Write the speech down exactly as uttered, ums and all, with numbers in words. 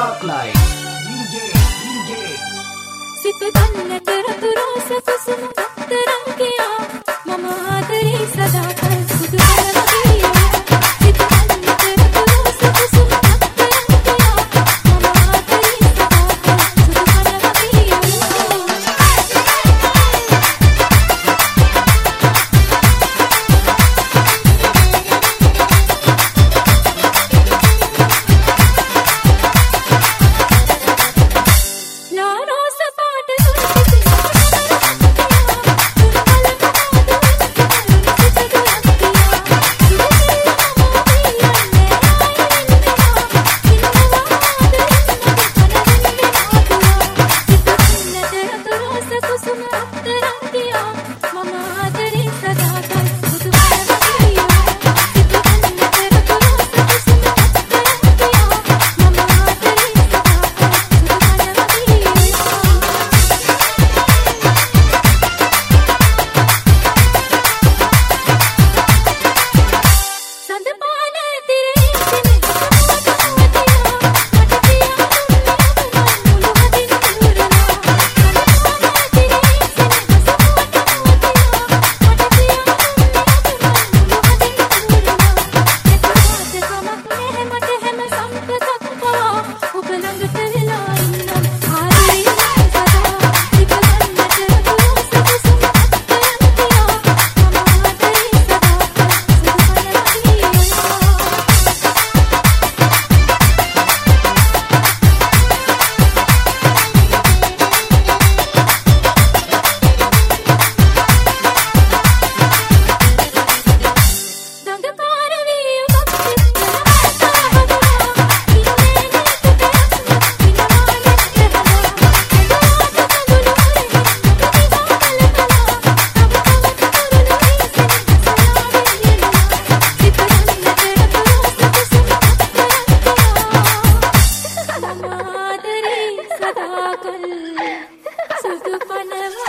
Sparklight D J D J සිත ගන්නට රතුරෝ සසුසුම තරම් කියා මම ආදරේ සදා කල් සුදු කරවගියා සිත ගන්නට රතුරෝ සසුසුම තරම් කියා මම ආදරේ සදා කල් සුදු panama